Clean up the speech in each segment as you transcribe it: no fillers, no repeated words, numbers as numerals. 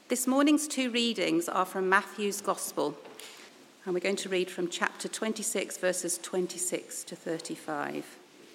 This morning's two readings are from Matthew's Gospel, and we're going to read from chapter 26, verses 26 to 35.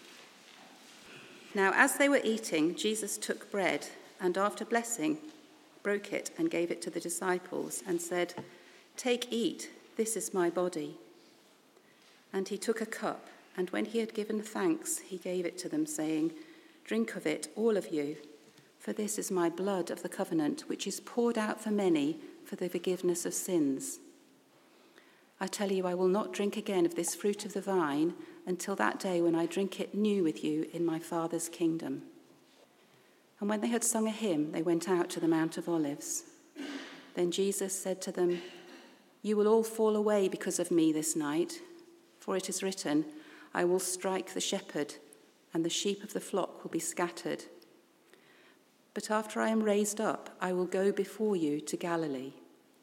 Now, as they were eating, Jesus took bread, and after blessing, broke it and gave it to the disciples, and said, "Take, eat, this is my body." And he took a cup, and when he had given thanks, he gave it to them, saying, "Drink of it, all of you. For this is my blood of the covenant, which is poured out for many for the forgiveness of sins. I tell you, I will not drink again of this fruit of the vine until that day when I drink it new with you in my Father's kingdom." And when they had sung a hymn, they went out to the Mount of Olives. Then Jesus said to them, "You will all fall away because of me this night, for it is written, 'I will strike the shepherd, and the sheep of the flock will be scattered.' But after I am raised up, I will go before you to Galilee."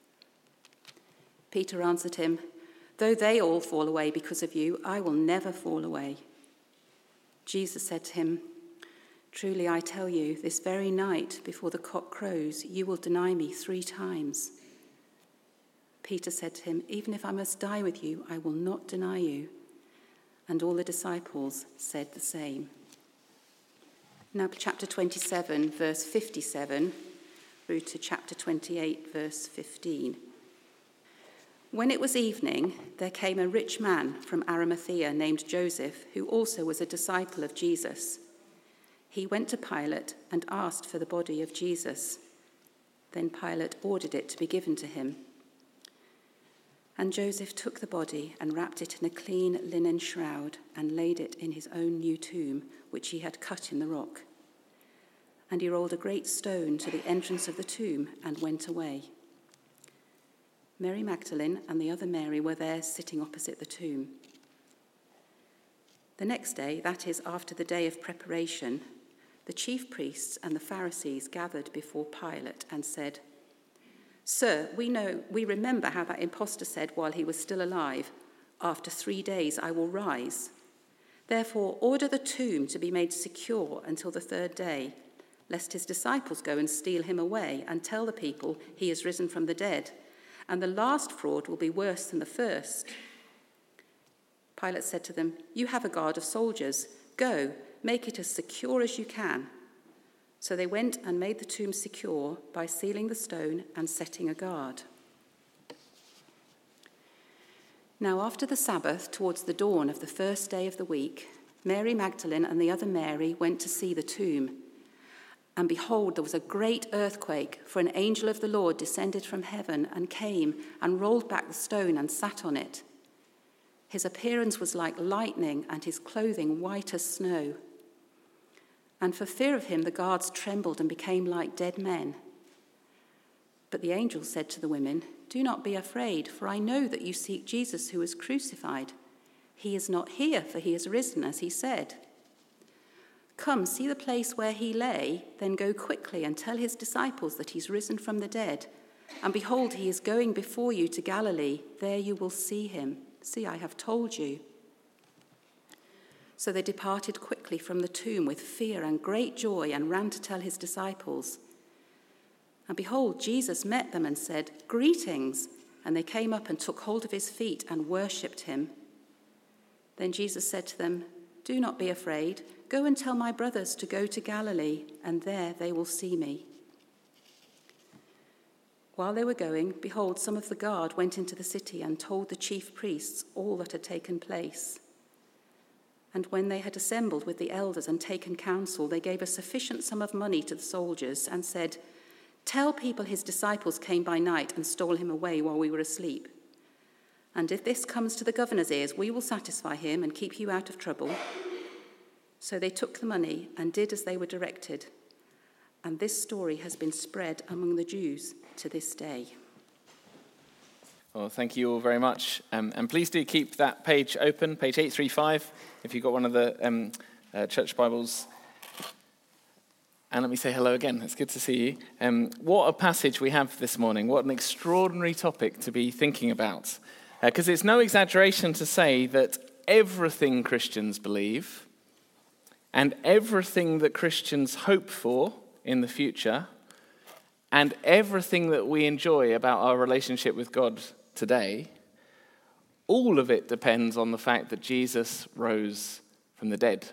Peter answered him, "Though they all fall away because of you, I will never fall away." Jesus said to him, "Truly I tell you, this very night before the cock crows, you will deny me 3 times." Peter said to him, "Even if I must die with you, I will not deny you." And all the disciples said the same. Now chapter 27, verse 57, through to chapter 28, verse 15. When it was evening, there came a rich man from Arimathea named Joseph, who also was a disciple of Jesus. He went to Pilate and asked for the body of Jesus. Then Pilate ordered it to be given to him. And Joseph took the body and wrapped it in a clean linen shroud and laid it in his own new tomb, which he had cut in the rock. And he rolled a great stone to the entrance of the tomb and went away. Mary Magdalene and the other Mary were there sitting opposite the tomb. The next day, that is, after the day of preparation, the chief priests and the Pharisees gathered before Pilate and said, "Sir, we remember how that impostor said while he was still alive, 'After 3 days I will rise.' Therefore, order the tomb to be made secure until the 3rd day, lest his disciples go and steal him away and tell the people he is risen from the dead, and the last fraud will be worse than the first." Pilate said to them, "You have a guard of soldiers. Go, make it as secure as you can." So they went and made the tomb secure by sealing the stone and setting a guard. Now after the Sabbath, towards the dawn of the 1st day of the week, Mary Magdalene and the other Mary went to see the tomb. And behold, there was a great earthquake, for an angel of the Lord descended from heaven and came and rolled back the stone and sat on it. His appearance was like lightning and his clothing white as snow. And for fear of him, the guards trembled and became like dead men. But the angel said to the women, "Do not be afraid, for I know that you seek Jesus who was crucified. He is not here, for he is risen, as he said. Come, see the place where he lay, then go quickly and tell his disciples that he's risen from the dead. And behold, he is going before you to Galilee. There you will see him. See, I have told you." So they departed quickly from the tomb with fear and great joy and ran to tell his disciples. And behold, Jesus met them and said, "Greetings." And they came up and took hold of his feet and worshipped him. Then Jesus said to them, "Do not be afraid. Go and tell my brothers to go to Galilee, and there they will see me." While they were going, behold, some of the guard went into the city and told the chief priests all that had taken place. And when they had assembled with the elders and taken counsel, they gave a sufficient sum of money to the soldiers and said, "Tell people his disciples came by night and stole him away while we were asleep. And if this comes to the governor's ears, we will satisfy him and keep you out of trouble." So they took the money and did as they were directed. And this story has been spread among the Jews to this day. Well, thank you all very much. And please do keep that page open, page 835, if you've got one of the church Bibles. And let me say hello again. It's good to see you. What a passage we have this morning. What an extraordinary topic to be thinking about. Because it's no exaggeration to say that everything Christians believe and everything that Christians hope for in the future and everything that we enjoy about our relationship with God today, all of it depends on the fact that Jesus rose from the dead.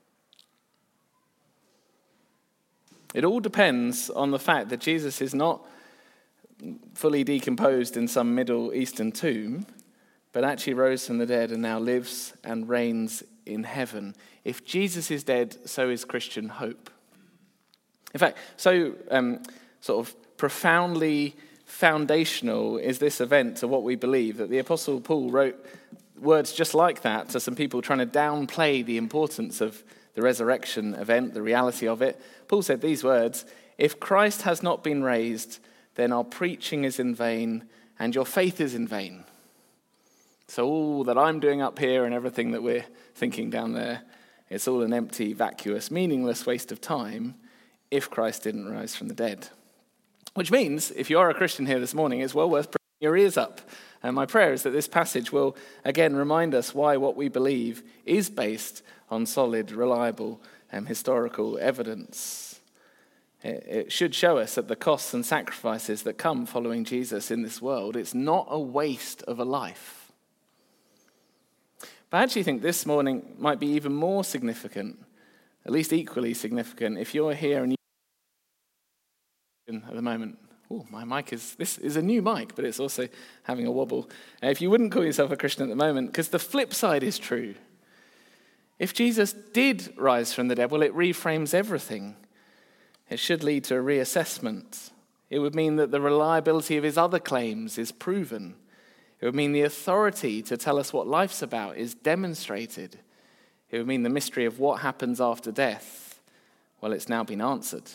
It all depends on the fact that Jesus is not fully decomposed in some Middle Eastern tomb, but actually rose from the dead and now lives and reigns in heaven. If Jesus is dead, so is Christian hope. In fact, so sort of profoundly foundational is this event to what we believe, that the Apostle Paul wrote words just like that to some people trying to downplay the importance of the resurrection event, the reality of it. Paul said these words, "If Christ has not been raised, then our preaching is in vain and your faith is in vain." So all that I'm doing up here and everything that we're thinking down there, it's all an empty, vacuous, meaningless waste of time if Christ didn't rise from the dead. Which means, if you are a Christian here this morning, it's well worth pricking your ears up. And my prayer is that this passage will, again, remind us why what we believe is based on solid, reliable, historical evidence. It should show us that the costs and sacrifices that come following Jesus in this world, it's not a waste of a life. But I actually think this morning might be even more significant, at least equally significant, if you're here and at the moment. Oh, my mic this is a new mic, but it's also having a wobble. If you wouldn't call yourself a Christian at the moment, because the flip side is true. If Jesus did rise from the dead, well, it reframes everything. It should lead to a reassessment. It would mean that the reliability of his other claims is proven. It would mean the authority to tell us what life's about is demonstrated. It would mean the mystery of what happens after death, well, it's now been answered.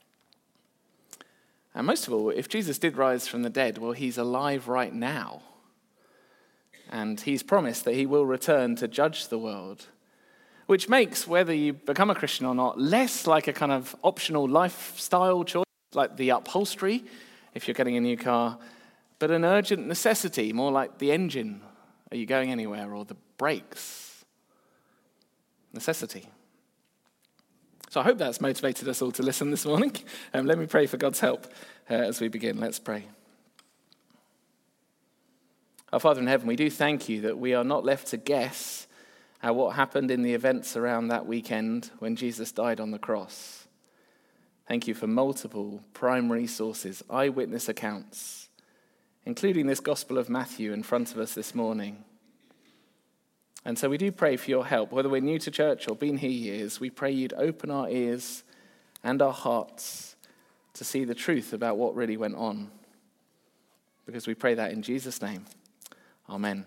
And most of all, if Jesus did rise from the dead, well, he's alive right now. And he's promised that he will return to judge the world, which makes whether you become a Christian or not less like a kind of optional lifestyle choice, like the upholstery, if you're getting a new car, but an urgent necessity, more like the engine. Are you going anywhere? Or the brakes? Necessity. So I hope that's motivated us all to listen this morning. Let me pray for God's help as we begin. Let's pray. Our Father in heaven, we do thank you that we are not left to guess at what happened in the events around that weekend when Jesus died on the cross. Thank you for multiple primary sources, eyewitness accounts, including this Gospel of Matthew in front of us this morning. And so we do pray for your help. Whether we're new to church or been here years, we pray you'd open our ears and our hearts to see the truth about what really went on. Because we pray that in Jesus' name. Amen.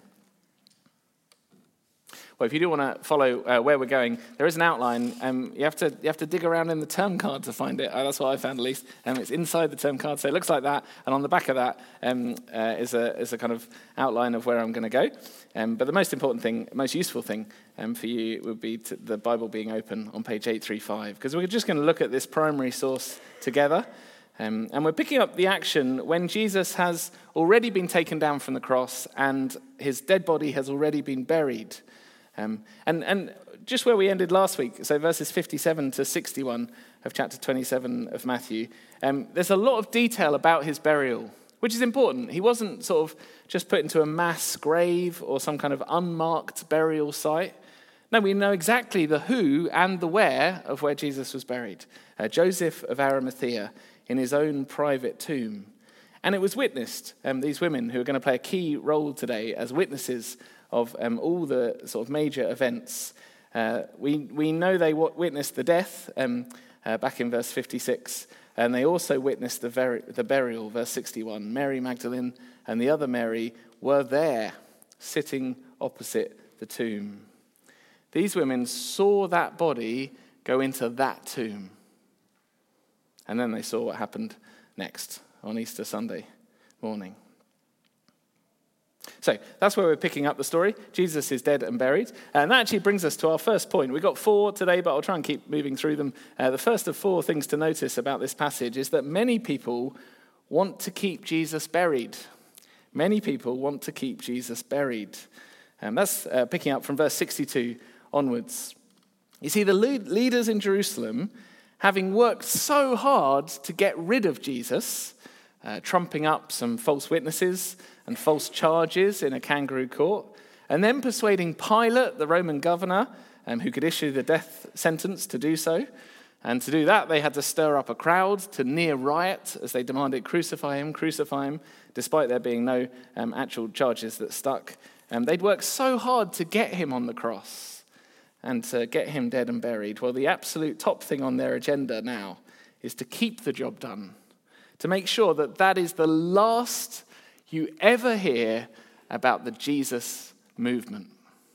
Well, if you do want to follow where we're going, there is an outline. You have to dig around in the term card to find it. That's what I found, at least. It's inside the term card, so it looks like that. And on the back of that is a kind of outline of where I'm going to go. But the most important thing, most useful thing for you would be the Bible being open on page 835, because we're just going to look at this primary source together. And we're picking up the action when Jesus has already been taken down from the cross and his dead body has already been buried. And just where we ended last week, so verses 57 to 61 of chapter 27 of Matthew, there's a lot of detail about his burial, which is important. He wasn't sort of just put into a mass grave or some kind of unmarked burial site. No, we know exactly the who and the where of where Jesus was buried. Joseph of Arimathea in his own private tomb. And it was witnessed, these women who are going to play a key role today as witnesses of all the sort of major events. We know they witnessed the death back in verse 56, and they also witnessed the burial, verse 61. Mary Magdalene and the other Mary were there, sitting opposite the tomb. These women saw that body go into that tomb. And then they saw what happened next on Easter Sunday morning. So that's where we're picking up the story. Jesus is dead and buried. And that actually brings us to our first point. We've got 4 today, but I'll try and keep moving through them. The first of 4 things to notice about this passage is that many people want to keep Jesus buried. Many people want to keep Jesus buried. And that's picking up from verse 62 onwards. You see, the leaders in Jerusalem, having worked so hard to get rid of Jesus, trumping up some false witnesses and false charges in a kangaroo court, and then persuading Pilate, the Roman governor, who could issue the death sentence, to do so. And to do that, they had to stir up a crowd to near riot as they demanded, crucify him, despite there being no actual charges that stuck. They'd worked so hard to get him on the cross and to get him dead and buried. Well, the absolute top thing on their agenda now is to keep the job done, to make sure that that is the last you ever hear about the Jesus movement.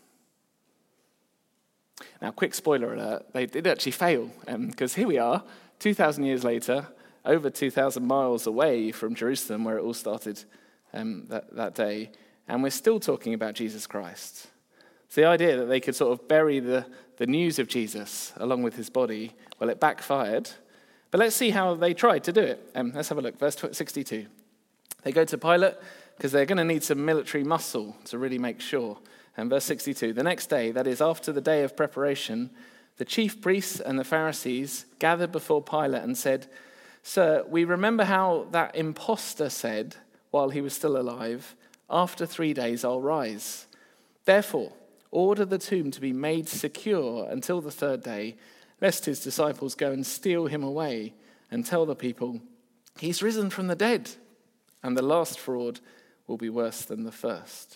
Now, quick spoiler alert, they did actually fail, because here we are, 2,000 years later, over 2,000 miles away from Jerusalem, where it all started that day, and we're still talking about Jesus Christ. It's the idea that they could sort of bury the news of Jesus along with his body. Well, it backfired, but let's see how they tried to do it. Let's have a look, verse 62. They go to Pilate because they're going to need some military muscle to really make sure. And verse 62, the next day, that is after the day of preparation, the chief priests and the Pharisees gathered before Pilate and said, "Sir, we remember how that impostor said, while he was still alive, 'After 3 days I'll rise.' Therefore, order the tomb to be made secure until the third day, lest his disciples go and steal him away and tell the people, 'He's risen from the dead,' and the last fraud will be worse than the first."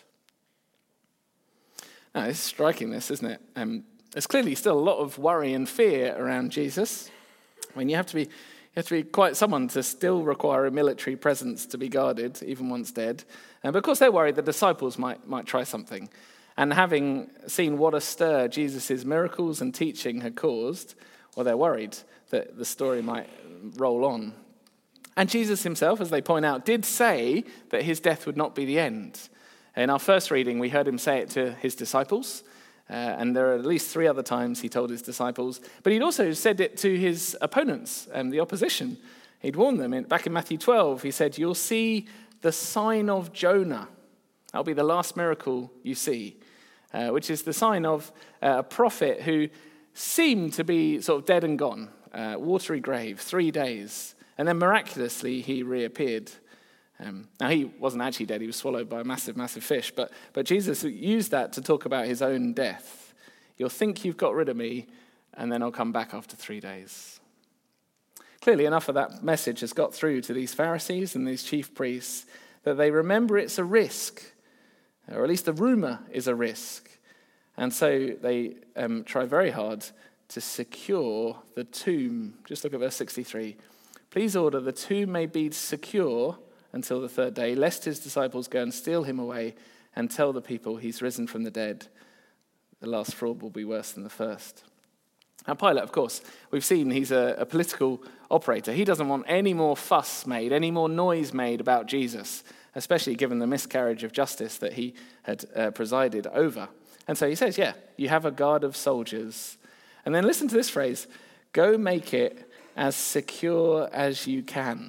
Now, it's striking this, isn't it? There's clearly still a lot of worry and fear around Jesus. I mean, you have to be quite someone to still require a military presence to be guarded, even once dead. And of course, they're worried the disciples might try something. And having seen what a stir Jesus' miracles and teaching had caused, well, they're worried that the story might roll on. And Jesus himself, as they point out, did say that his death would not be the end. In our first reading, we heard him say it to his disciples, and there are at least 3 other times he told his disciples, but he'd also said it to his opponents, the opposition. He'd warned them. Back in Matthew 12, he said, "You'll see the sign of Jonah. That'll be the last miracle you see," which is the sign of a prophet who seemed to be sort of dead and gone, watery grave, 3 days, and then miraculously he reappeared. Now, he wasn't actually dead. He was swallowed by a massive, massive fish. But Jesus used that to talk about his own death. "You'll think you've got rid of me, and then I'll come back after 3 days." Clearly, enough of that message has got through to these Pharisees and these chief priests that they remember it's a risk, or at least the rumor is a risk. And so they try very hard to secure the tomb. Just look at verse 63. "Please order the tomb may be secure until the third day, lest his disciples go and steal him away and tell the people he's risen from the dead. The last fraud will be worse than the first." Now, Pilate, of course, we've seen he's a political operator. He doesn't want any more fuss made, any more noise made about Jesus, especially given the miscarriage of justice that he had presided over. And so he says, yeah, you have a guard of soldiers. And then listen to this phrase, "Go make it as secure as you can."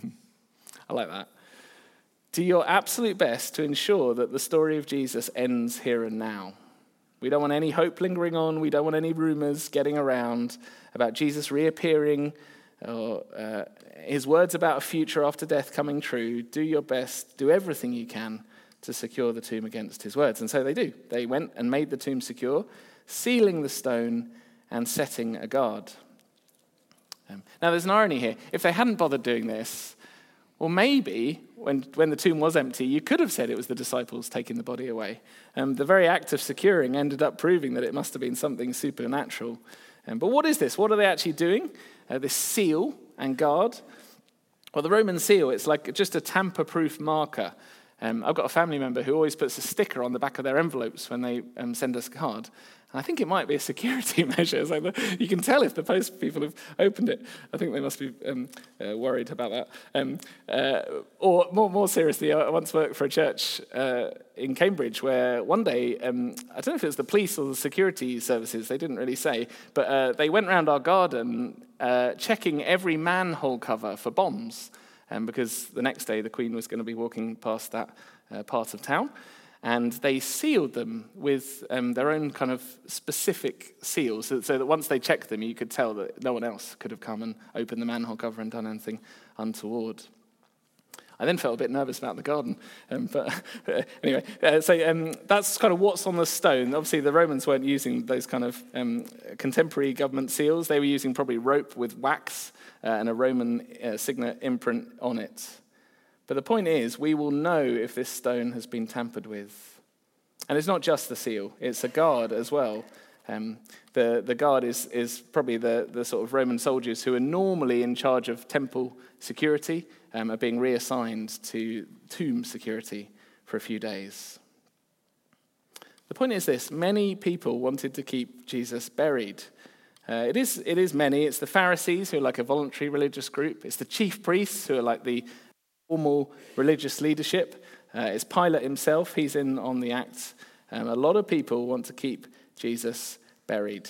I like that. Do your absolute best to ensure that the story of Jesus ends here and now. We don't want any hope lingering on. We don't want any rumors getting around about Jesus reappearing or his words about a future after death coming true. Do your best. Do everything you can to secure the tomb against his words. And so they do. They went and made the tomb secure, sealing the stone and setting a guard. Now, there's an irony here. If they hadn't bothered doing this, well, maybe when the tomb was empty, you could have said it was the disciples taking the body away. The very act of securing ended up proving that it must have been something supernatural. But what is this? What are they actually doing? This seal and guard? Well, the Roman seal, it's like just a tamper-proof marker. I've got a family member who always puts a sticker on the back of their envelopes when they send us a card. And I think it might be a security measure. So you can tell if the post people have opened it. I think they must be worried about that. Or more seriously, I once worked for a church in Cambridge where one day, I don't know if it was the police or the security services, they didn't really say, but they went around our garden checking every manhole cover for bombs. Because the next day the Queen was going to be walking past that part of town. And they sealed them with their own kind of specific seals, so that once they checked them, you could tell that no one else could have come and opened the manhole cover and done anything untoward. I then felt a bit nervous about the garden. But anyway, that's kind of what's on the stone. Obviously, the Romans weren't using those kind of contemporary government seals. They were using probably rope with wax and a Roman signet imprint on it. But the point is, we will know if this stone has been tampered with. And it's not just the seal, it's a guard as well. The guard is probably the sort of Roman soldiers who are normally in charge of temple security, are being reassigned to tomb security for a few days. The point is this: many people wanted to keep Jesus buried. It is many. It's the Pharisees, who are like a voluntary religious group. It's the chief priests, who are like the formal religious leadership. It's Pilate himself. He's in on the act. A lot of people want to keep Jesus buried.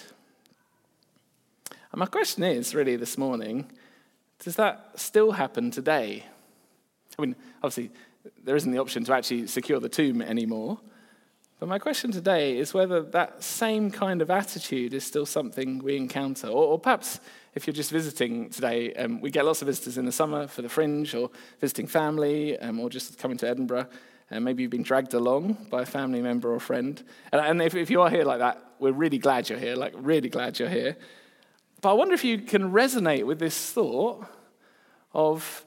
And my question is really this morning, does that still happen today? I mean, obviously, there isn't the option to actually secure the tomb anymore. But my question today is whether that same kind of attitude is still something we encounter. Or perhaps if you're just visiting today, we get lots of visitors in the summer for the Fringe, or visiting family, or just coming to Edinburgh. Maybe you've been dragged along by a family member or friend. And if you are here like that, we're really glad you're here, really glad you're here. But I wonder if you can resonate with this thought of,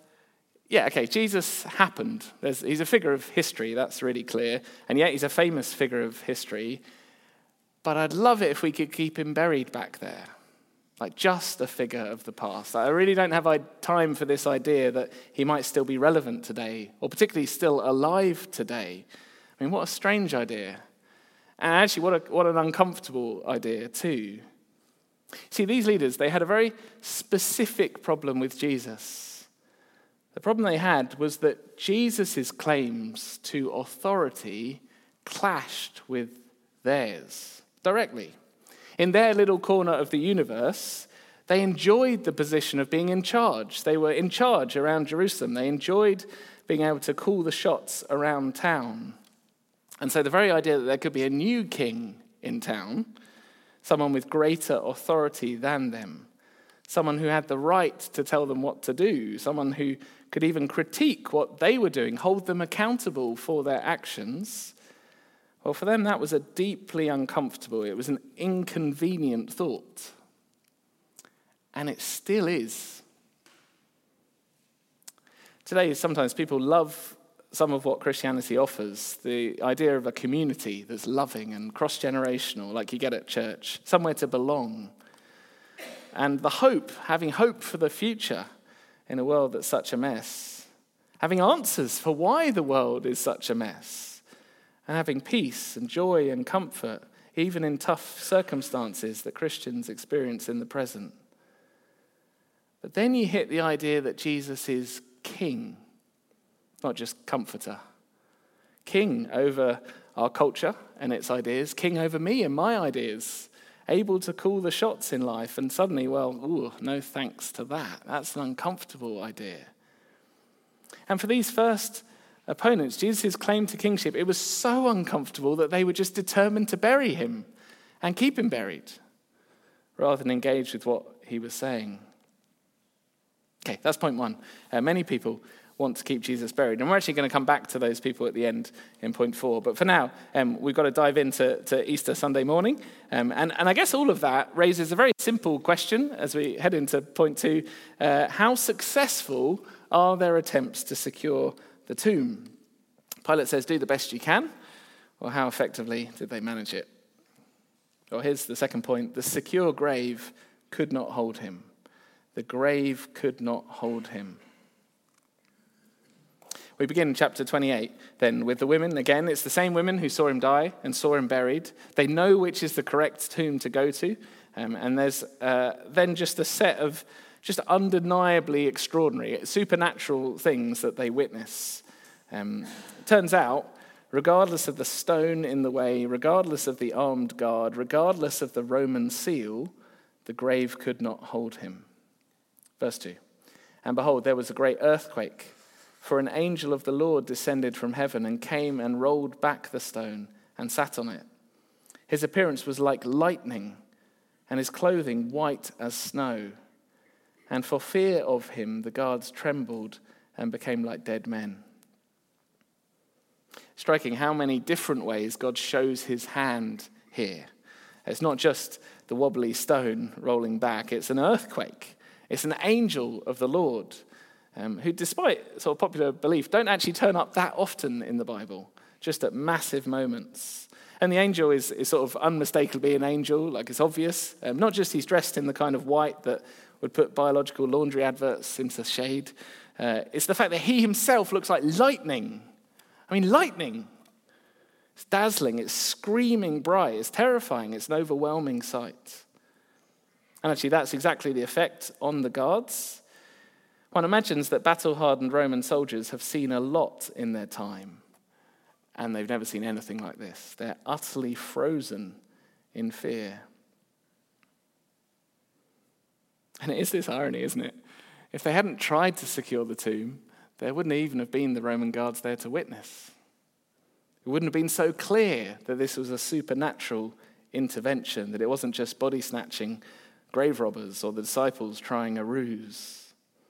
Jesus happened. He's a figure of history, that's really clear. And yet he's a famous figure of history. But I'd love it if we could keep him buried back there. Like just a figure of the past. I really don't have time for this idea that he might still be relevant today, or particularly still alive today. I mean, what a strange idea. And actually, what an uncomfortable idea too. See, these leaders, they had a very specific problem with Jesus. The problem they had was that Jesus' claims to authority clashed with theirs directly. In their little corner of the universe, they enjoyed the position of being in charge. They were in charge around Jerusalem. They enjoyed being able to call the shots around town. And so the very idea that there could be a new king in town, someone with greater authority than them, someone who had the right to tell them what to do, someone who could even critique what they were doing, hold them accountable for their actions, well, for them, that was a deeply uncomfortable, it was an inconvenient thought. And it still is. Today, sometimes people love some of what Christianity offers, the idea of a community that's loving and cross-generational, like you get at church, somewhere to belong. And the hope, having hope for the future in a world that's such a mess. Having answers for why the world is such a mess. And having peace and joy and comfort, even in tough circumstances that Christians experience in the present. But then you hit the idea that Jesus is king, not just comforter. King over our culture and its ideas, king over me and my ideas, able to call the shots in life, and suddenly, no thanks to that. That's an uncomfortable idea. And for these first opponents, Jesus' claim to kingship, it was so uncomfortable that they were just determined to bury him and keep him buried, rather than engage with what he was saying. Okay, that's point one. Many people want to keep Jesus buried. And we're actually going to come back to those people at the end in point 4. But for now, we've got to dive into Easter Sunday morning. And I guess all of that raises a very simple question as we head into point 2. How successful are their attempts to secure the tomb? Pilate says, do the best you can. Well, how effectively did they manage it? Well, here's the second point. The secure grave could not hold him. The grave could not hold him. We begin in chapter 28 then with the women. Again, it's the same women who saw him die and saw him buried. They know which is the correct tomb to go to. And there's then just a set of just undeniably extraordinary, supernatural things that they witness. Turns out, regardless of the stone in the way, regardless of the armed guard, regardless of the Roman seal, the grave could not hold him. Verse 2. And behold, there was a great earthquake, for an angel of the Lord descended from heaven and came and rolled back the stone and sat on it. His appearance was like lightning, and his clothing white as snow. And for fear of him, the guards trembled and became like dead men. Striking how many different ways God shows his hand here. It's not just the wobbly stone rolling back, it's an earthquake. It's an angel of the Lord, who, despite sort of popular belief, don't actually turn up that often in the Bible, just at massive moments. And the angel is sort of unmistakably an angel, like it's obvious. Not just he's dressed in the kind of white that would put biological laundry adverts into shade. It's the fact that he himself looks like lightning. I mean, lightning. It's dazzling, it's screaming bright, it's terrifying, it's an overwhelming sight. And actually, that's exactly the effect on the guards. One imagines that battle-hardened Roman soldiers have seen a lot in their time, and they've never seen anything like this. They're utterly frozen in fear. And it is this irony, isn't it? If they hadn't tried to secure the tomb, there wouldn't even have been the Roman guards there to witness. It wouldn't have been so clear that this was a supernatural intervention, that it wasn't just body-snatching grave robbers or the disciples trying a ruse.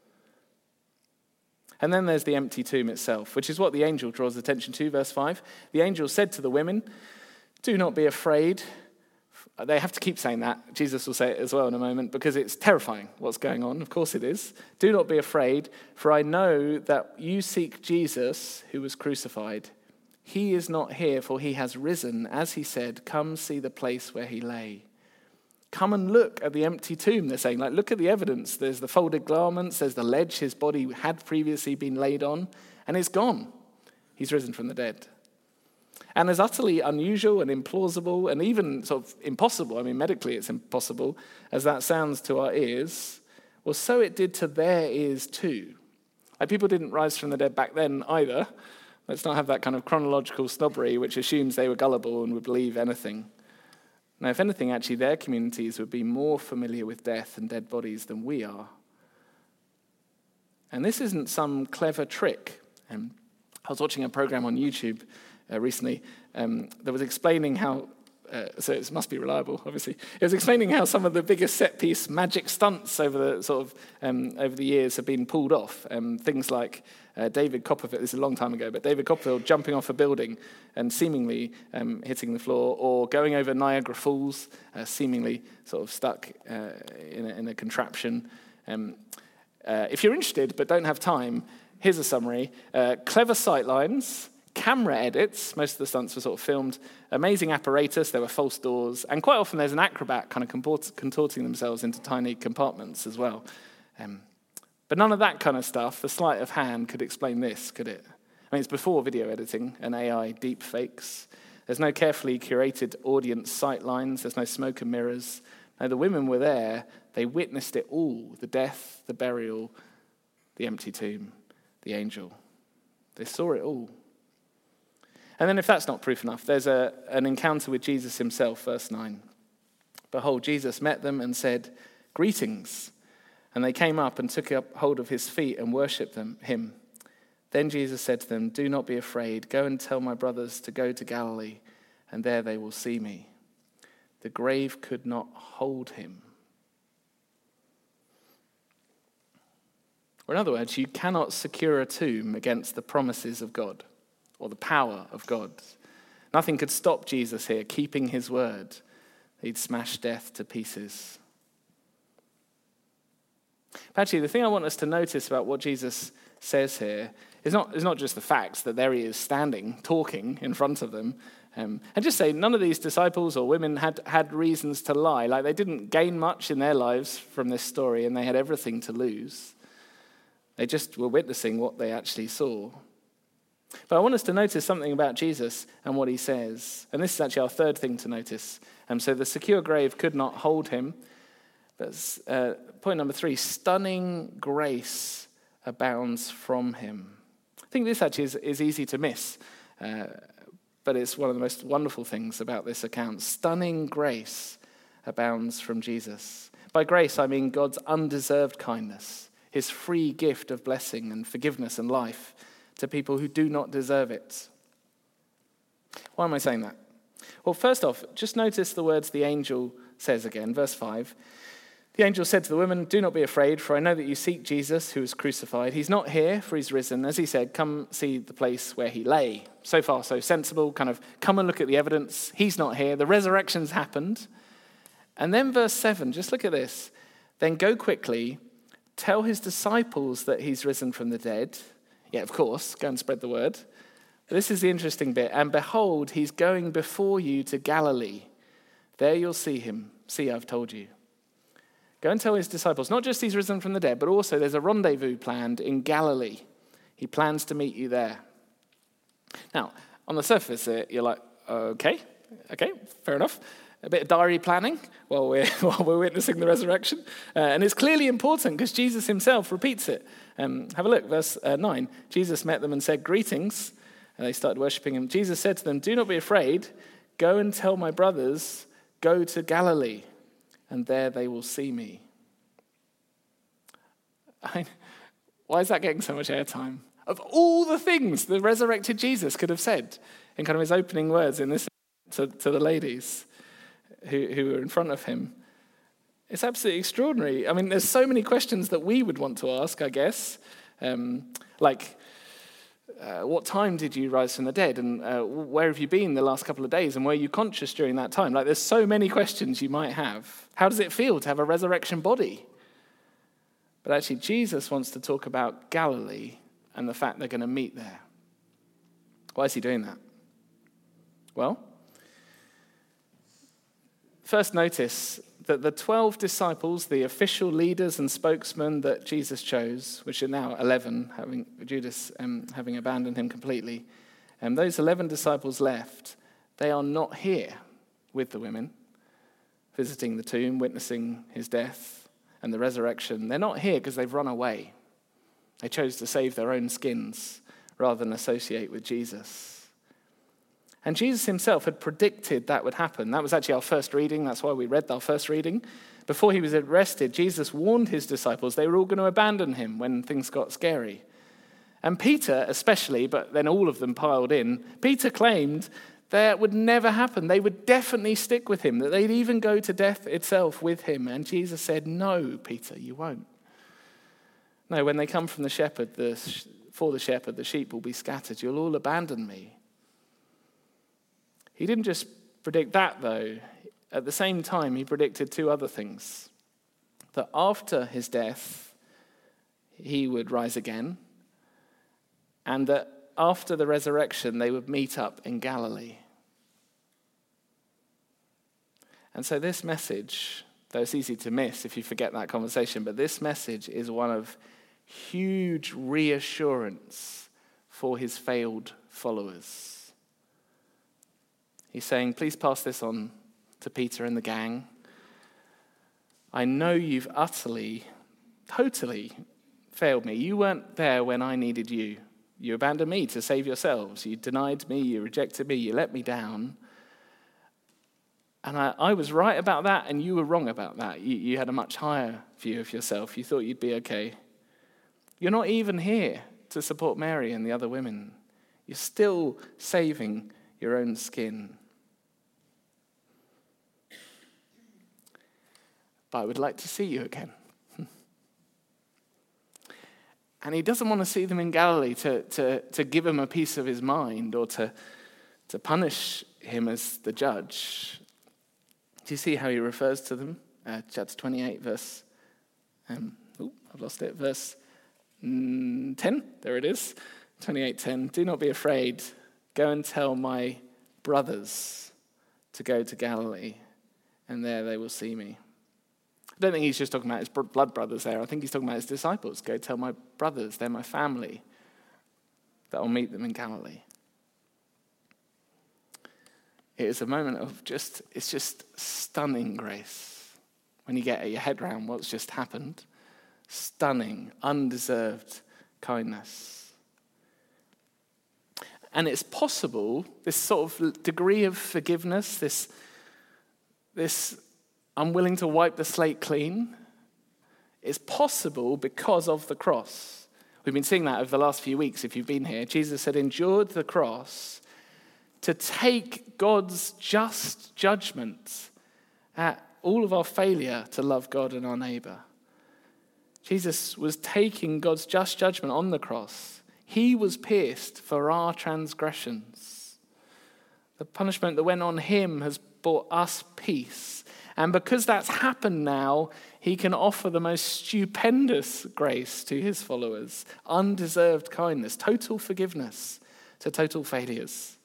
And then there's the empty tomb itself, which is what the angel draws attention to, verse 5. The angel said to the women, "Do not be afraid." They have to keep saying that. Jesus will say it as well in a moment, because it's terrifying what's going on. Of course it is. "Do not be afraid, for I know that you seek Jesus, who was crucified. He is not here, for he has risen. As he said, come see the place where he lay." Come and look at the empty tomb, they're saying. Like, look at the evidence. There's the folded garments, there's the ledge his body had previously been laid on, and it's gone. He's risen from the dead. And as utterly unusual and implausible and even sort of impossible, I mean, medically it's impossible, as that sounds to our ears, well, so it did to their ears too. Like, people didn't rise from the dead back then either. Let's not have that kind of chronological snobbery which assumes they were gullible and would believe anything. Now, if anything, actually, their communities would be more familiar with death and dead bodies than we are. And this isn't some clever trick. I was watching a program on YouTube recently that was explaining how, so it must be reliable, obviously. It was explaining how some of the biggest set-piece magic stunts over the years have been pulled off. Things like David Copperfield, this is a long time ago, but David Copperfield jumping off a building and seemingly hitting the floor, or going over Niagara Falls, seemingly sort of stuck in a contraption. If you're interested but don't have time, here's a summary. Clever sightlines, camera edits, most of the stunts were sort of filmed, amazing apparatus, there were false doors, and quite often there's an acrobat kind of contorting themselves into tiny compartments as well. But none of that kind of stuff, the sleight of hand, could explain this, could it? I mean, it's before video editing and AI deep fakes. There's no carefully curated audience sightlines, there's no smoke and mirrors. No, the women were there, they witnessed it all, the death, the burial, the empty tomb, the angel. They saw it all. And then if that's not proof enough, there's an encounter with Jesus himself, verse 9. "Behold, Jesus met them and said, 'Greetings.' And they came up and took up hold of his feet and worshipped him. Then Jesus said to them, 'Do not be afraid. Go and tell my brothers to go to Galilee, and there they will see me.' The grave could not hold him." Or in other words, you cannot secure a tomb against the promises of God or the power of God. Nothing could stop Jesus here, keeping his word. He'd smash death to pieces. But actually, the thing I want us to notice about what Jesus says here is not just the facts that there he is standing, talking in front of them. And just say, none of these disciples or women had reasons to lie. Like, they didn't gain much in their lives from this story, and they had everything to lose. They just were witnessing what they actually saw. But I want us to notice something about Jesus and what he says. And this is actually our third thing to notice. So the secure grave could not hold him. But point number 3, stunning grace abounds from him. I think this actually is easy to miss. But it's one of the most wonderful things about this account. Stunning grace abounds from Jesus. By grace, I mean God's undeserved kindness, his free gift of blessing and forgiveness and life to people who do not deserve it. Why am I saying that? Well, first off, just notice the words the angel says again, verse 5. The angel said to the woman, "Do not be afraid, for I know that you seek Jesus who was crucified. He's not here, for he's risen. As he said, come see the place where he lay." So far, so sensible, kind of come and look at the evidence. He's not here. The resurrection's happened. And then verse 7, just look at this. "Then go quickly, tell his disciples that he's risen from the dead." Yeah, of course, go and spread the word. But this is the interesting bit. "And behold, he's going before you to Galilee. There you'll see him. See, I've told you." Go and tell his disciples, not just he's risen from the dead, but also there's a rendezvous planned in Galilee. He plans to meet you there. Now, on the surface, you're like, okay, fair enough. A bit of diary planning while we're witnessing the resurrection. And it's clearly important because Jesus himself repeats it. Have a look, verse 9. Jesus met them and said, "Greetings." And they started worshipping him. Jesus said to them, "Do not be afraid. Go and tell my brothers, go to Galilee, and there they will see me." Why is that getting so much airtime? Of all the things the resurrected Jesus could have said in kind of his opening words in this to the ladies who were in front of him, it's absolutely extraordinary. I mean, there's so many questions that we would want to ask, I guess, what time did you rise from the dead? And where have you been the last couple of days? And were you conscious during that time? There's so many questions you might have. How does it feel to have a resurrection body? But actually, Jesus wants to talk about Galilee and the fact they're going to meet there. Why is he doing that? Well, first notice that the 12 disciples, the official leaders and spokesmen that Jesus chose, which are now 11, Judas having abandoned him completely, and those 11 disciples left, they are not here with the women, visiting the tomb, witnessing his death and the resurrection. They're not here because they've run away. They chose to save their own skins rather than associate with Jesus. And Jesus himself had predicted that would happen. That was actually our first reading. That's why we read our first reading. Before he was arrested, Jesus warned his disciples they were all going to abandon him when things got scary. And Peter especially, but then all of them piled in, Peter claimed that would never happen. They would definitely stick with him, that they'd even go to death itself with him. And Jesus said, "No, Peter, you won't. No, when they come from the shepherd, for the shepherd, the sheep will be scattered. You'll all abandon me." He didn't just predict that, though. At the same time, he predicted two other things. That after his death, he would rise again, and that after the resurrection, they would meet up in Galilee. And so this message, though it's easy to miss if you forget that conversation, but this message is one of huge reassurance for his failed followers. He's saying, please pass this on to Peter and the gang. I know you've utterly, totally failed me. You weren't there when I needed you. You abandoned me to save yourselves. You denied me. You rejected me. You let me down. And I was right about that, and you were wrong about that. You had a much higher view of yourself. You thought you'd be okay. You're not even here to support Mary and the other women. You're still saving your own skin. But I would like to see you again. And he doesn't want to see them in Galilee to give him a piece of his mind or to punish him as the judge. Do you see how he refers to them? Chapter 28, verse, I've lost it, verse 10, there it is, 28:10. Do not be afraid, go and tell my brothers to go to Galilee, and there they will see me. I don't think he's just talking about his blood brothers there. I think he's talking about his disciples. Go tell my brothers, they're my family, that I'll meet them in Galilee. It is a moment of it's just stunning grace when you get your head around what's just happened. Stunning, undeserved kindness. And it's possible, this sort of degree of forgiveness, this I'm willing to wipe the slate clean, is possible because of the cross. We've been seeing that over the last few weeks if you've been here. Jesus had endured the cross to take God's just judgment at all of our failure to love God and our neighbor. Jesus was taking God's just judgment on the cross. He was pierced for our transgressions. The punishment that went on him has brought us peace. And because that's happened now, he can offer the most stupendous grace to his followers, undeserved kindness, total forgiveness to total failures.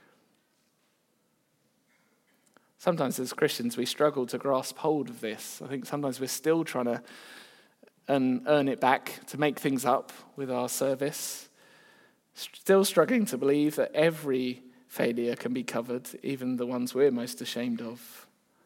Sometimes as Christians, we struggle to grasp hold of this. I think sometimes we're still trying to earn it back, to make things up with our service. Still struggling to believe that every failure can be covered, even the ones we're most ashamed of.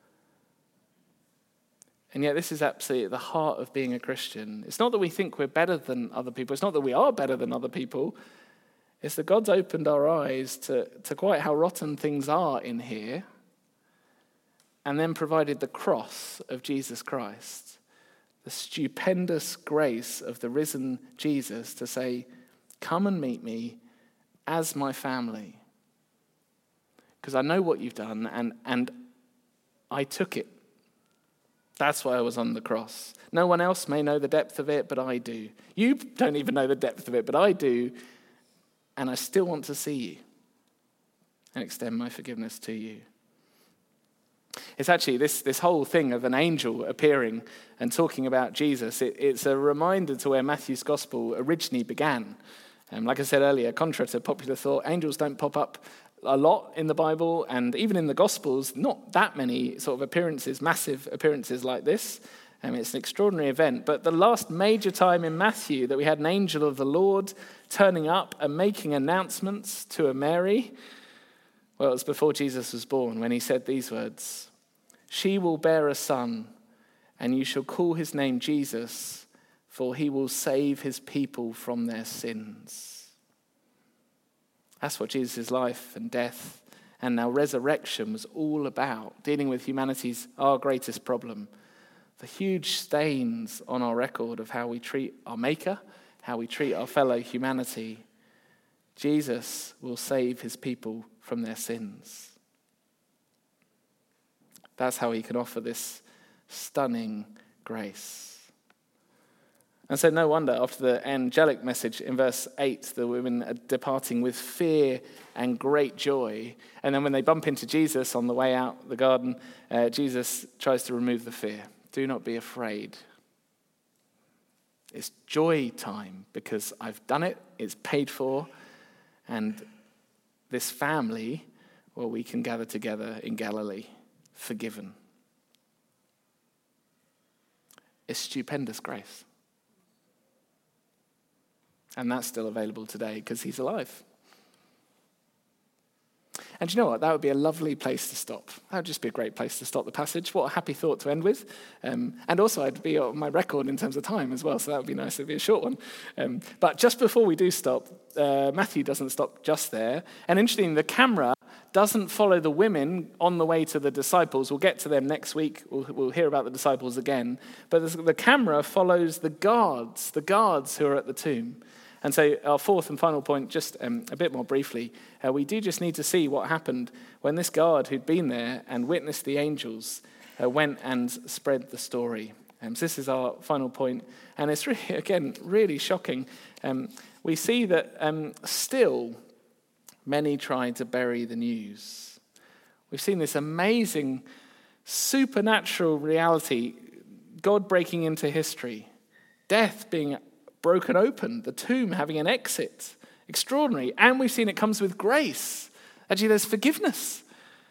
And yet this is absolutely at the heart of being a Christian. It's not that we think we're better than other people. It's not that we are better than other people. It's that God's opened our eyes to quite how rotten things are in here, and then provided the cross of Jesus Christ, the stupendous grace of the risen Jesus to say, come and meet me as my family. Because I know what you've done, and I took it. That's why I was on the cross. No one else may know the depth of it, but I do. You don't even know the depth of it, but I do. And I still want to see you and extend my forgiveness to you. It's actually this whole thing of an angel appearing and talking about Jesus. It's a reminder to where Matthew's gospel originally began. Like I said earlier, contrary to popular thought, angels don't pop up a lot in the Bible, and even in the Gospels, not that many sort of appearances, massive appearances like this. It's an extraordinary event. But the last major time in Matthew that we had an angel of the Lord turning up and making announcements to a Mary, well, it was before Jesus was born, when he said these words, "She will bear a son, and you shall call his name Jesus, for he will save his people from their sins." That's what Jesus' life and death and now resurrection was all about, dealing with humanity's, our greatest problem. The huge stains on our record of how we treat our maker, how we treat our fellow humanity. Jesus will save his people from their sins. That's how he can offer this stunning grace. And so no wonder after the angelic message in verse 8, the women are departing with fear and great joy. And then when they bump into Jesus on the way out the garden, Jesus tries to remove the fear. Do not be afraid. It's joy time because I've done it, it's paid for, and this family, well, we can gather together in Galilee, forgiven. It's stupendous grace. And that's still available today because he's alive. And do you know what? That would be a lovely place to stop. That would just be a great place to stop the passage. What a happy thought to end with. And also, I'd be on my record in terms of time as well, so that would be nice. It would be a short one. But just before we do stop, Matthew doesn't stop just there. And interesting, the camera doesn't follow the women on the way to the disciples. We'll get to them next week. We'll hear about the disciples again. But the camera follows the guards who are at the tomb. And so our fourth and final point, just a bit more briefly, we do just need to see what happened when this guard who'd been there and witnessed the angels went and spread the story. So this is our final point, and it's really, again, really shocking. We see that still many tried to bury the news. We've seen this amazing supernatural reality, God breaking into history, death being broken open, the tomb having an exit. Extraordinary. And we've seen it comes with grace. Actually, there's forgiveness.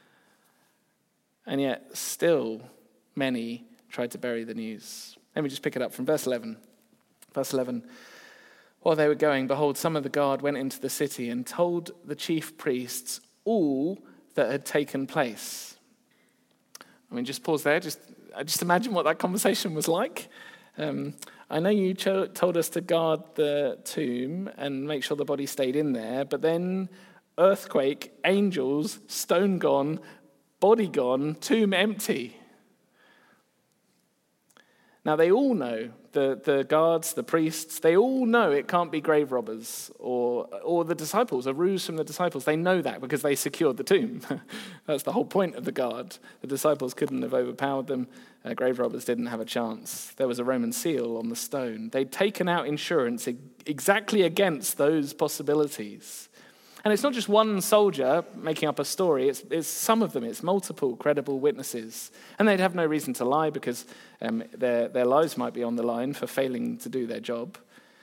And yet, still, many tried to bury the news. Let me just pick it up from verse 11. Verse 11. While they were going, behold, some of the guard went into the city and told the chief priests all that had taken place. I mean, just pause there. Just imagine what that conversation was like. I know you told us to guard the tomb and make sure the body stayed in there, but then earthquake, angels, stone gone, body gone, tomb empty. Now, they all know, the guards, the priests, they all know it can't be grave robbers or the disciples, a ruse from the disciples. They know that because they secured the tomb. That's the whole point of the guard. The disciples couldn't have overpowered them. Grave robbers didn't have a chance. There was a Roman seal on the stone. They'd taken out insurance exactly against those possibilities. And it's not just one soldier making up a story, it's some of them, it's multiple credible witnesses. And they'd have no reason to lie because their lives might be on the line for failing to do their job.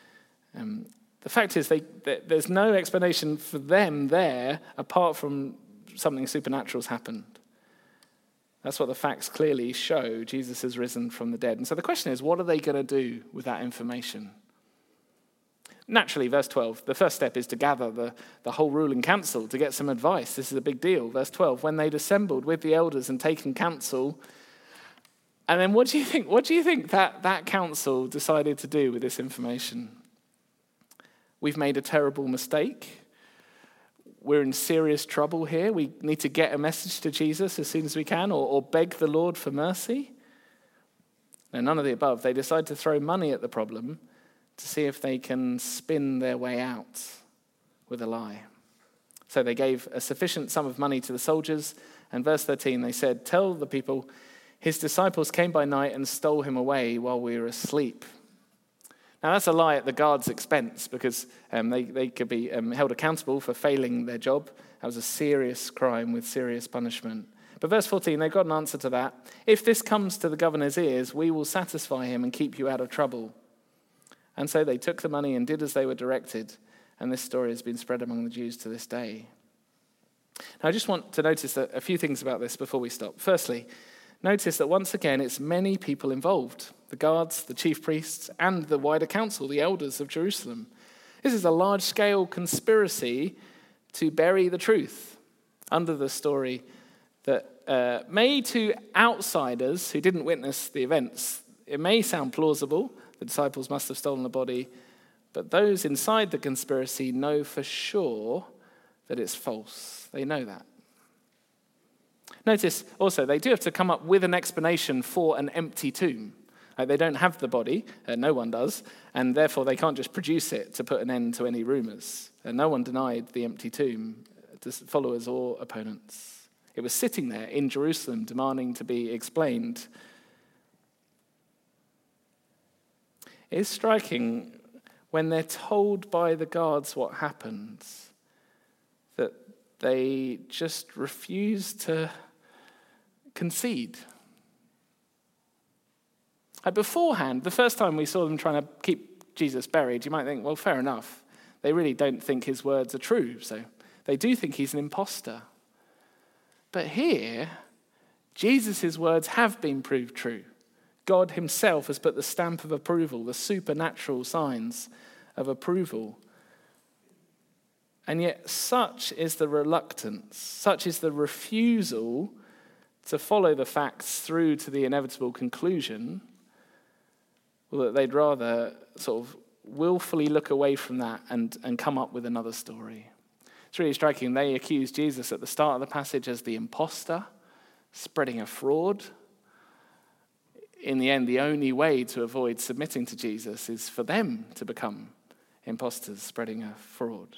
The fact is, there's no explanation for them there apart from something supernatural's happened. That's what the facts clearly show. Jesus has risen from the dead. And so the question is, what are they going to do with that information? Naturally, verse 12, the first step is to gather the whole ruling council to get some advice. This is a big deal. Verse 12, when they'd assembled with the elders and taken counsel. And then what do you think that council decided to do with this information? We've made a terrible mistake. We're in serious trouble here. We need to get a message to Jesus as soon as we can or beg the Lord for mercy. No, none of the above. They decide to throw money at the problem to see if they can spin their way out with a lie. So they gave a sufficient sum of money to the soldiers, and verse 13, they said, "Tell the people, his disciples came by night and stole him away while we were asleep." Now that's a lie at the guards' expense because they could be held accountable for failing their job. That was a serious crime with serious punishment. But verse 14, they've got an answer to that. "If this comes to the governor's ears, we will satisfy him and keep you out of trouble." And so they took the money and did as they were directed, and this story has been spread among the Jews to this day. Now, I just want to notice a few things about this before we stop. Firstly, notice that once again, it's many people involved. The guards, the chief priests, and the wider council, the elders of Jerusalem. This is a large-scale conspiracy to bury the truth under the story that may to outsiders who didn't witness the events, it may sound plausible. The disciples must have stolen the body, but those inside the conspiracy know for sure that it's false. They know that. Notice also, they do have to come up with an explanation for an empty tomb. They don't have the body, no one does, and therefore they can't just produce it to put an end to any rumors. No one denied the empty tomb, followers or opponents. It was sitting there in Jerusalem, demanding to be explained. It is striking when they're told by the guards what happens that they just refuse to concede. Beforehand, the first time we saw them trying to keep Jesus buried, you might think, well, fair enough. They really don't think his words are true, so they do think he's an imposter. But here, Jesus' words have been proved true. God himself has put the stamp of approval, the supernatural signs of approval. And yet such is the reluctance, such is the refusal to follow the facts through to the inevitable conclusion, that they'd rather sort of willfully look away from that and come up with another story. It's really striking. They accuse Jesus at the start of the passage as the imposter, spreading a fraud. In the end, the only way to avoid submitting to Jesus is for them to become imposters, spreading a fraud.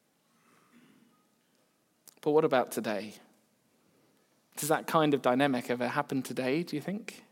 But what about today? Does that kind of dynamic ever happen today, do you think?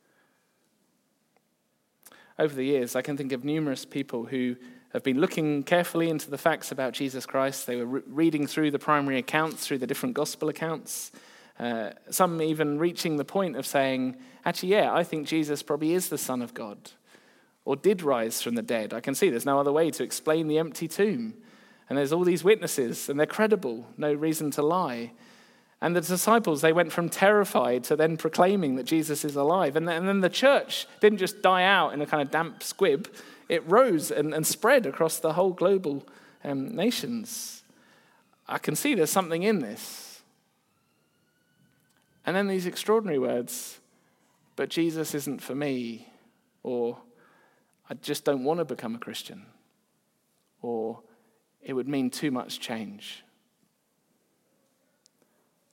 Over the years, I can think of numerous people who have been looking carefully into the facts about Jesus Christ. They were reading through the primary accounts, through the different gospel accounts. Some even reaching the point of saying, actually, yeah, I think Jesus probably is the Son of God, or did rise from the dead. I can see there's no other way to explain the empty tomb. And there's all these witnesses, and they're credible, no reason to lie. And the disciples, they went from terrified to then proclaiming that Jesus is alive. And then the church didn't just die out in a kind of damp squib. It rose and spread across the whole global nations. I can see there's something in this. And then these extraordinary words, but Jesus isn't for me, or I just don't want to become a Christian, or it would mean too much change.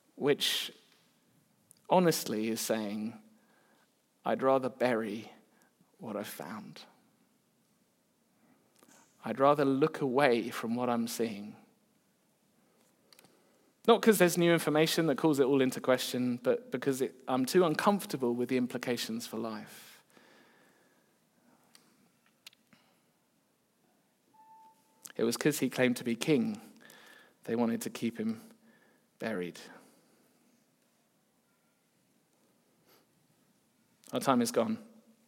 Which honestly is saying, I'd rather bury what I've found. I'd rather look away from what I'm seeing. Not because there's new information that calls it all into question, but because I'm too uncomfortable with the implications for life. It was because he claimed to be king. They wanted to keep him buried. Our time is gone.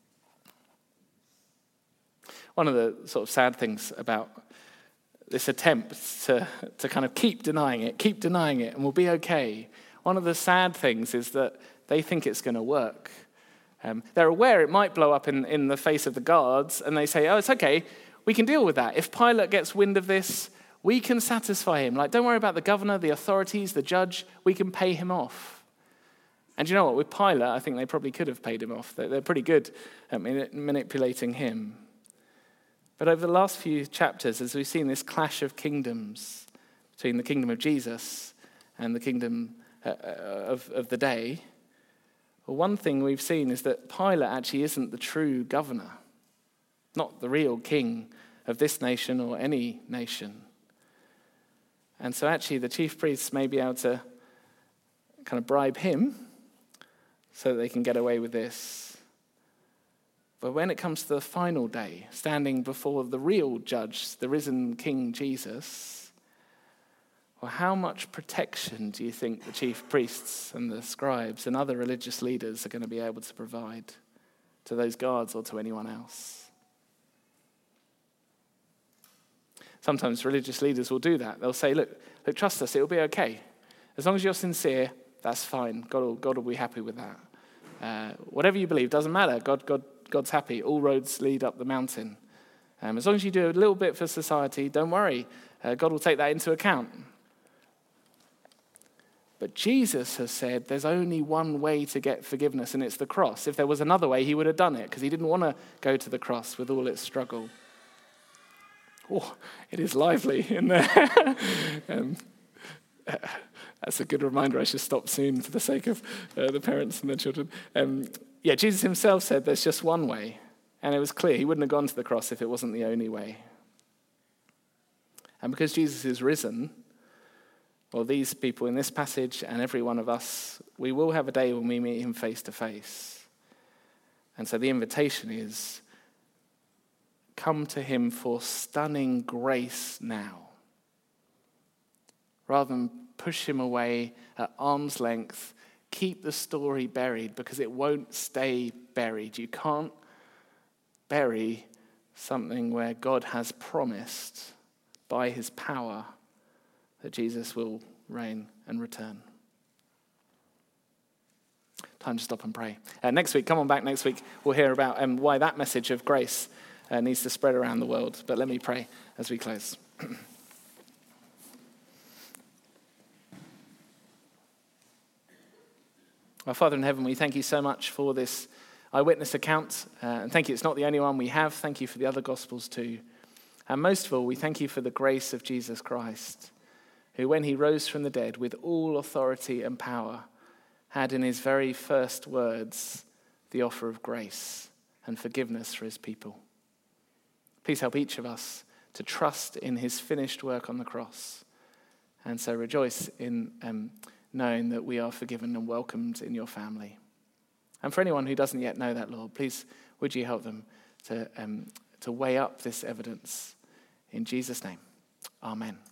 One of the sort of sad things about this attempt to kind of keep denying it, and we'll be okay. One of the sad things is that they think it's going to work. They're aware it might blow up in the face of the guards, and they say, oh, it's okay, we can deal with that. If Pilate gets wind of this, we can satisfy him. Like, don't worry about the governor, the authorities, the judge, we can pay him off. And you know what, with Pilate, I think they probably could have paid him off. They're pretty good at manipulating him. But over the last few chapters, as we've seen this clash of kingdoms between the kingdom of Jesus and the kingdom of the day, well, one thing we've seen is that Pilate actually isn't the true governor, not the real king of this nation or any nation. And so actually the chief priests may be able to kind of bribe him so that they can get away with this. But when it comes to the final day, standing before the real judge, the risen King Jesus, well, how much protection do you think the chief priests and the scribes and other religious leaders are going to be able to provide to those guards or to anyone else? Sometimes religious leaders will do that. They'll say, look, trust us, it'll be okay. As long as you're sincere, that's fine. God will be happy with that. Whatever you believe, doesn't matter. God's happy. All roads lead up the mountain. As long as you do a little bit for society, don't worry. God will take that into account. But Jesus has said there's only one way to get forgiveness, and it's the cross. If there was another way, he would have done it, because he didn't want to go to the cross with all its struggle. Oh, it is lively in there. That's a good reminder. I should stop soon for the sake of the parents and their children. Jesus himself said there's just one way. And it was clear he wouldn't have gone to the cross if it wasn't the only way. And because Jesus is risen, well, these people in this passage and every one of us, we will have a day when we meet him face to face. And so the invitation is, come to him for stunning grace now. Rather than push him away at arm's length, keep the story buried, because it won't stay buried. You can't bury something where God has promised by his power that Jesus will reign and return. Time to stop and pray. Next week, come on back next week, we'll hear about why that message of grace needs to spread around the world. But let me pray as we close. Our Father in heaven, we thank you so much for this eyewitness account. And thank you, it's not the only one we have. Thank you for the other Gospels too. And most of all, we thank you for the grace of Jesus Christ, who when he rose from the dead with all authority and power, had in his very first words the offer of grace and forgiveness for his people. Please help each of us to trust in his finished work on the cross, and so rejoice in knowing that we are forgiven and welcomed in your family. And for anyone who doesn't yet know that, Lord, please would you help them to weigh up this evidence. In Jesus' name, amen.